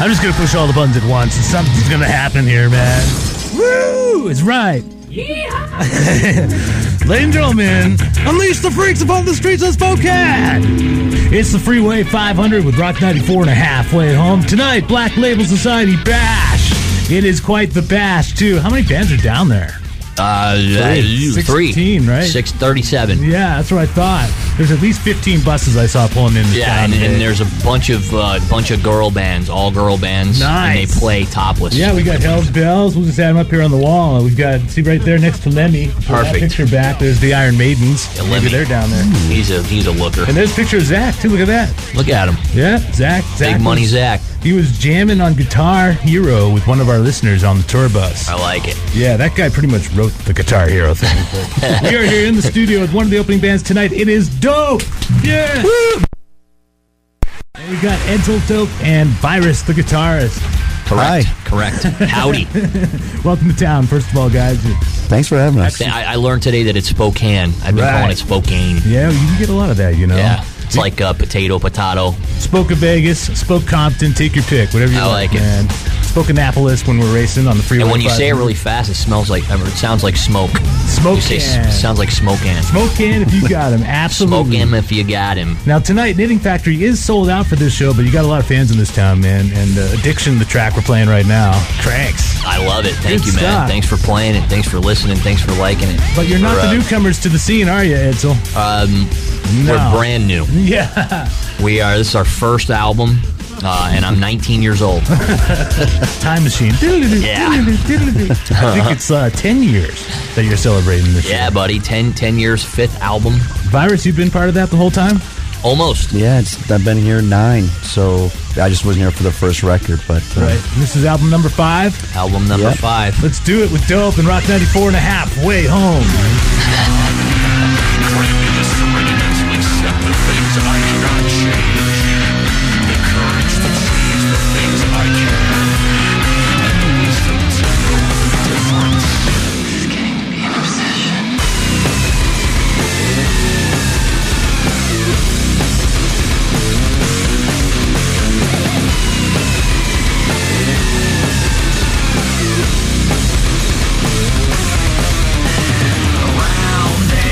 I'm just going to push all the buttons at once, and something's going to happen here, man. Woo! It's right. Yeah! Ladies and gentlemen, unleash the freaks upon the streets of Spokane! It's the Freeway 500 with Rock 94 and a halfway home. Tonight, Black Label Society Bash. It is quite the bash, too. How many bands are down there? 16, right? 637. Yeah, that's what I thought. There's at least 15 buses I saw pulling in. Yeah, and there's a bunch of girl bands, all girl bands. Nice. And they play topless. Yeah, we got Hell's Bells. We'll just add them up here on the wall. We've got, see right there next to Lemmy. Perfect. That picture back. There's the Iron Maidens. Yeah, Maybe they're down there. He's a looker. And there's a picture of Zach too. Look at that. Look at him. Yeah, Zach. Big money Zach. He was jamming on Guitar Hero with one of our listeners on the tour bus. I like it. Yeah, that guy pretty much wrote the Guitar Hero thing. We are here in the studio with one of the opening bands tonight. It is Dope. Yeah. Woo! And we got Edsel Dope and Virus, the guitarist. Correct. Howdy. Welcome to town, first of all, guys. Thanks for having us. I learned today that it's Spokane. I've been calling it Spokane. Yeah, you can get a lot of that, you know. Yeah. It's like potato. Spoke of Vegas, Spoke Compton, take your pick, whatever you like, man. Spoke Annapolis when we're racing on the freeway. And when you say it really fast, it sounds like smoke. Smoke can. Sounds like smoke can. Smoke can if you got him, absolutely. Smoke him if you got him. Now tonight, Knitting Factory is sold out for this show, but you got a lot of fans in this town, man. And Addiction, the track we're playing right now, cranks. I love it. Thank Good you, man. stuff. Thanks for playing it. Thanks for listening. Thanks for liking it. But you're not the newcomers to the scene, are you, Edsel? We're brand new. Yeah. We are. This is our first album, and I'm 19 years old. Time machine. Yeah. I think it's 10 years that you're celebrating this year. Yeah, buddy. 10 years, 5th album. Virus, you've been part of that the whole time? Almost. Yeah, I've been here 9, so I just wasn't here for the first record. But right. This is album number 5. Album number 5. Let's do it with Dope and Rock 94 and a half. Way home. Around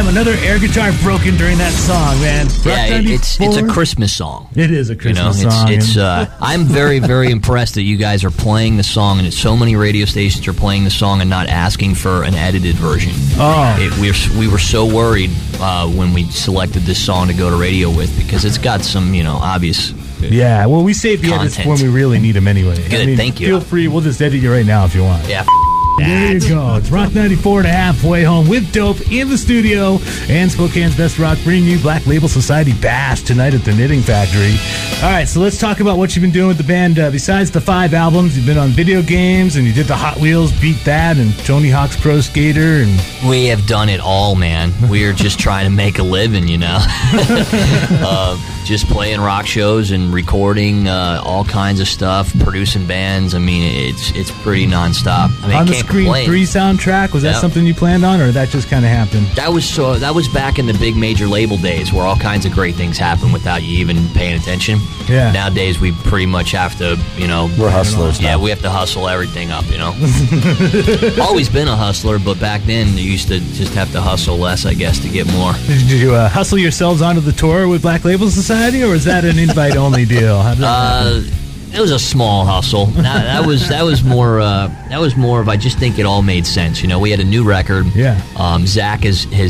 another air guitar broken during that song, man. Yeah, it's a Christmas song. It is a Christmas song. I'm very, very impressed that you guys are playing the song, and so many radio stations are playing the song and not asking for an edited version. We were so worried when we selected this song to go to radio with, because it's got some, obvious. Yeah, well, we save the edits when we really need them anyway. Good, thank you. Feel free. We'll just edit you right now if you want. Yeah. There you go. It's Rock 94.5 Way Home with Dope in the studio and Spokane's Best Rock, bringing you Black Label Society Bash tonight at the Knitting Factory. All right, so let's talk about what you've been doing with the band. Besides the 5 albums, you've been on video games, and you did the Hot Wheels Beat That and Tony Hawk's Pro Skater. And we have done it all, man. We are just trying to make a living, just playing rock shows and recording all kinds of stuff, producing bands. I mean, it's pretty nonstop. I mean, on the Screen 3 soundtrack, was that something you planned on, or that just kind of happened? That was back in the big major label days, where all kinds of great things happen without you even paying attention. Yeah. Nowadays, we pretty much have to, we're hustlers. Yeah, we have to hustle everything up, Always been a hustler, but back then you used to just have to hustle less, I guess, to get more. Did you hustle yourselves onto the tour with Black Label Society, or is that an invite-only deal? How did that happen? It was a small hustle. That was more of, I just think it all made sense. We had a new record. Yeah. Zach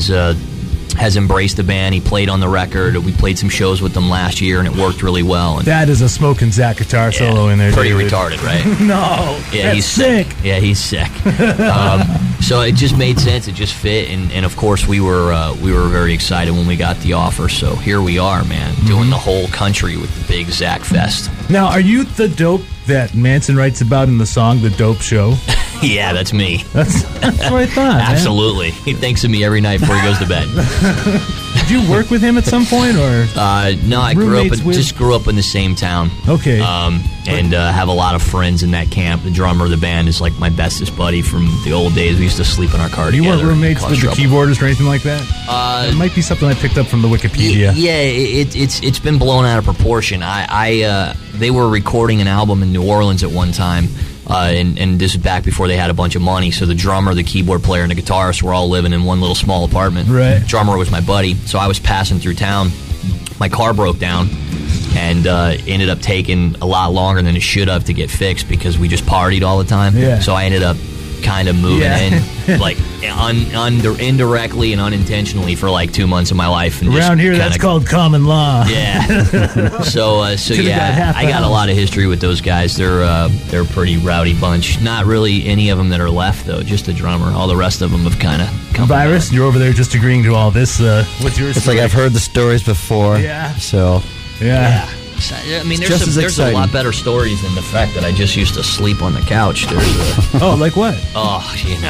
has embraced the band. He played on the record. We played some shows with them last year, and it worked really well. And that is a smoking Zach guitar solo in there. Pretty David. Retarded, right? No. Yeah, he's sick. Yeah, he's sick. So it just made sense. It just fit, and of course we were very excited when we got the offer. So here we are, man, doing the whole country with the big Zach Fest. Now, are you the dope that Manson writes about in the song "The Dope Show"? Yeah, that's me. That's what I thought. Absolutely. He thinks of me every night before he goes to bed. Did you work with him at some point, or? No, I grew up in the same town. Okay. And have a lot of friends in that camp. The drummer of the band is like my bestest buddy from the old days. We used to sleep in our car together. You weren't roommates with the keyboardist or anything like that? It might be something I picked up from the Wikipedia. Yeah, it's been blown out of proportion. They were recording an album in New Orleans at one time. And this is back before they had a bunch of money, so the drummer, the keyboard player, and the guitarist were all living in one little small apartment. Right. Drummer was my buddy, so I was passing through town. My car broke down, and ended up taking a lot longer than it should have to get fixed because we just partied all the time. Yeah. So I ended up kind of moving in, like indirectly and unintentionally for like 2 months of my life. And around here, that's called common law. Yeah. So yeah, I got a lot of history with those guys. They're a pretty rowdy bunch. Not really any of them that are left though. Just the drummer. All the rest of them have kind of come. Virus, you're over there just agreeing to all this. What's yours? It's like I've heard the stories before. Yeah. So. Yeah. I mean, there's a lot better stories than the fact that I just used to sleep on the couch. Oh, like what? Oh,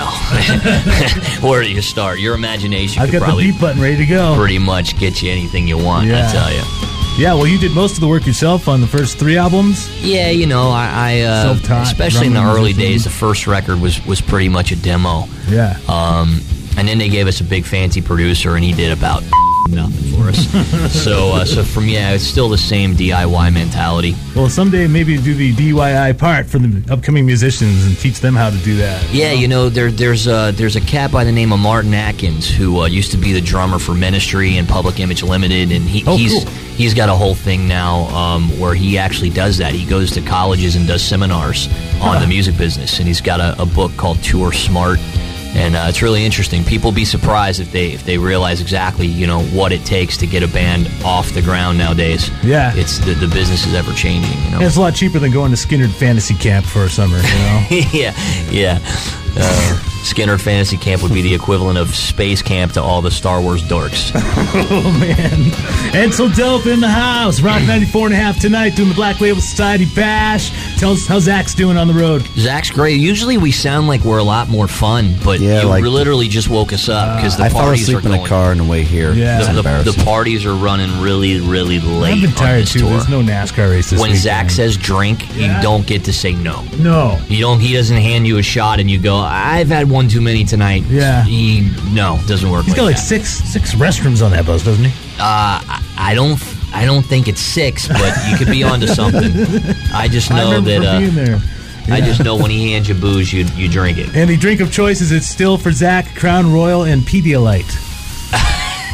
where do you start? Your imagination I've could got probably the beat button ready to go. Pretty much get you anything you want, Yeah. I tell you. Yeah, well, you did most of the work yourself on the first 3 albums. Yeah, I Self-taught, especially in the drumming early musician. days, the first record was pretty much a demo. Yeah. And then they gave us a big fancy producer, and he did about nothing for us. so for me, it's still the same DIY mentality. Well, someday maybe do the DIY part for the upcoming musicians and teach them how to do that. Yeah, there's a cat by the name of Martin Atkins who used to be the drummer for Ministry and Public Image Limited, and he's got a whole thing now where he actually does that. He goes to colleges and does seminars on the music business, and he's got a book called Tour Smart. And it's really interesting. People be surprised if they realize exactly what it takes to get a band off the ground nowadays. Yeah, it's the business is ever changing. And it's a lot cheaper than going to Skinnerd Fantasy Camp for a summer. Yeah. Skinnerd Fantasy Camp would be the equivalent of Space Camp to all the Star Wars dorks. Oh, man. Edsel Dope in the house. Rock 94.5 tonight doing the Black Label Society Bash. Tell us how Zach's doing on the road. Zach's great. Usually we sound like we're a lot more fun, but you literally just woke us up because the parties are going. I fell asleep in the car on the way here. Yeah. The parties are running really, really late. I've been tired, too. Tour. There's no NASCAR race this When weekend. Zach says drink, you don't get to say no. No. He doesn't hand you a shot and you go, I've had one too many tonight. Yeah. Doesn't work. He's got like six restrooms on that bus, doesn't he? I don't think it's 6, but you could be onto something. I just know being there. Yeah. I just know when he hands you booze, you drink it. And the drink of choice is it's still for Zach, Crown Royal and Pedialyte.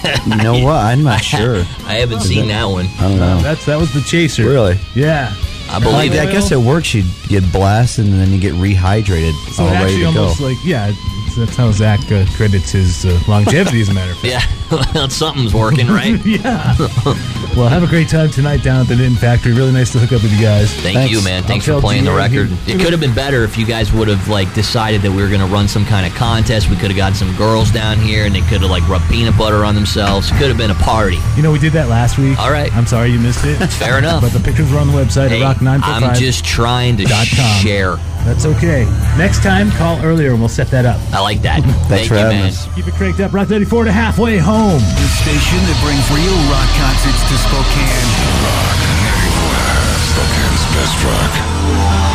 You know what? I'm not sure. I haven't seen that one. I don't know. That was the chaser. Really? Yeah. I believe I guess it works. You get blasted and then you get rehydrated. So all it ready actually to almost go. like, yeah, that's how Zach credits his longevity, as a matter of fact. Yeah, something's working, right? Yeah. Well, have a great time tonight down at the Knitting Factory. Really nice to hook up with you guys. Thank you, man. Thanks for playing the record. It could have been better if you guys would have decided that we were going to run some kind of contest. We could have gotten some girls down here, and they could have rubbed peanut butter on themselves. It could have been a party. You know, we did that last week. All right. I'm sorry you missed it. Fair enough. But the pictures were on the website at rock945. I'm just trying to share. That's okay. Next time, call earlier and we'll set that up. I like that. Thanks for having us. Keep it cranked up. Rock 94 to halfway home. The station that brings real rock concerts to Spokane. Rock 94, Spokane's best rock.